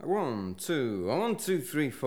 1, 2, 1, 2, 3, 4.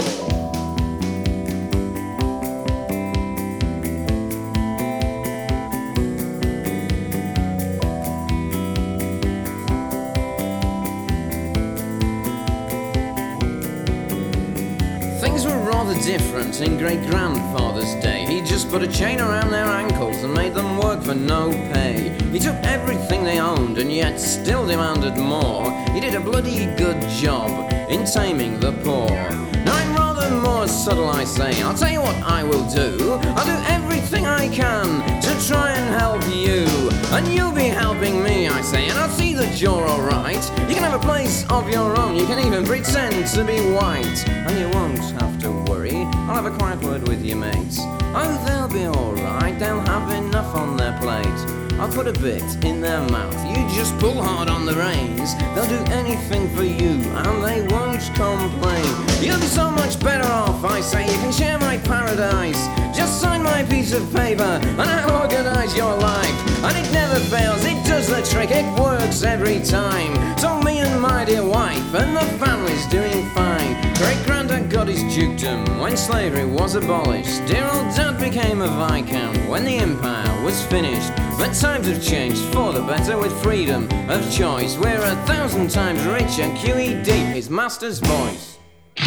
Things were rather different in great-grandfather's day. He just put a chain around their ankles and made them work for no pay. He took everything they owned and yet still demanded more. He did a bloody good job in taming the poor. Now I'm rather more subtle, I say. I'll tell you what I will do. I'll do everything I can to try and help you, and you'll be helping me, I say. And I'll see that you're alright. You can have a place of your own. You can even pretend to be white, and you won't have to worry. I'll have a quiet word with your mates. Oh, they'll be alright. They'll have enough on their plate. I'll put a bit in their mouth. You just pull hard on the reins. They'll do anything for you, and they won't complain. You'll be so much better off, I say. You can share my paradise. Just sign my piece of paper, and I'll organise your life. And it never fails, it does the trick, it works every time. So me and my dear wife, and the family's doing fine. Great-granddad got his dukedom when slavery was abolished. Dear old dad became a viscount when the empire was finished. But times have changed for the better with freedom of choice. We're 1,000 times richer, QED, his master's voice.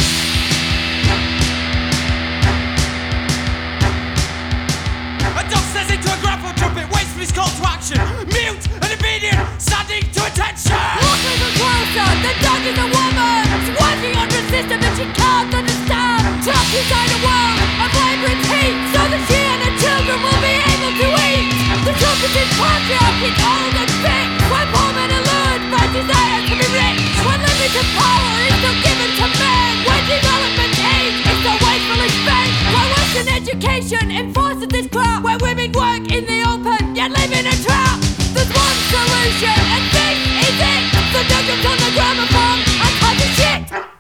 A dog says into a grapple trumpet, waits for his call to action. Mute and obedient, standing to attention. Look a little closer, the dog is a woman. She's working under a system that she can't understand. Trapped inside a world of labour and heat, so that she and her children will be able to eat. The truth is this patriarchy is old and fixed. When poor men are lured by desire to be rich. When limited power is still given to men. When development aid is so wastefully spent. Why Western education enforces this crap. Where women work in the